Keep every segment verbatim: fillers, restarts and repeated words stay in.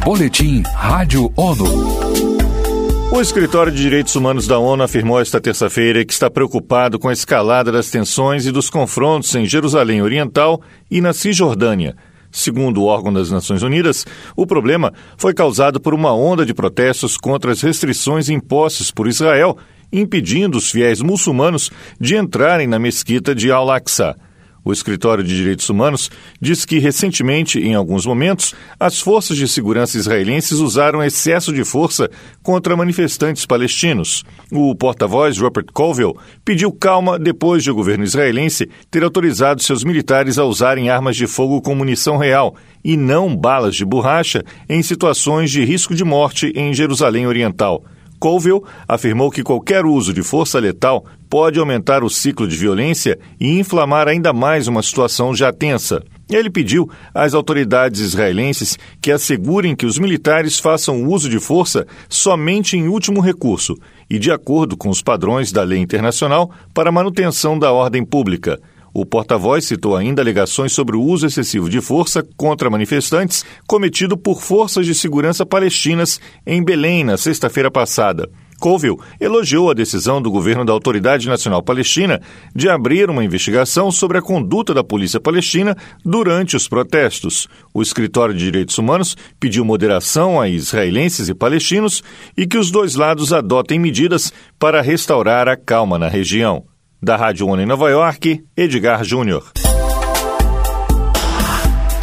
Boletim Rádio ONU. O Escritório de Direitos Humanos da ONU afirmou esta terça-feira que está preocupado com a escalada das tensões e dos confrontos em Jerusalém Oriental e na Cisjordânia. Segundo o órgão das Nações Unidas, o problema foi causado por uma onda de protestos contra as restrições impostas por Israel, impedindo os fiéis muçulmanos de entrarem na mesquita de Al-Aqsa. O Escritório de Direitos Humanos diz que, recentemente, em alguns momentos, as forças de segurança israelenses usaram excesso de força contra manifestantes palestinos. O porta-voz, Rupert Colville, pediu calma depois de o governo israelense ter autorizado seus militares a usarem armas de fogo com munição real e não balas de borracha em situações de risco de morte em Jerusalém Oriental. Colville afirmou que qualquer uso de força letal pode aumentar o ciclo de violência e inflamar ainda mais uma situação já tensa. Ele pediu às autoridades israelenses que assegurem que os militares façam uso de força somente em último recurso e de acordo com os padrões da lei internacional para a manutenção da ordem pública. O porta-voz citou ainda alegações sobre o uso excessivo de força contra manifestantes cometido por forças de segurança palestinas em Belém na sexta-feira passada. Colville elogiou a decisão do governo da Autoridade Nacional Palestina de abrir uma investigação sobre a conduta da polícia palestina durante os protestos. O Escritório de Direitos Humanos pediu moderação a israelenses e palestinos e que os dois lados adotem medidas para restaurar a calma na região. Da Rádio ONU em Nova York, Edgar Júnior.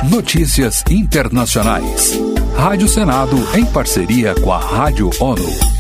Notícias internacionais. Rádio Senado em parceria com a Rádio ONU.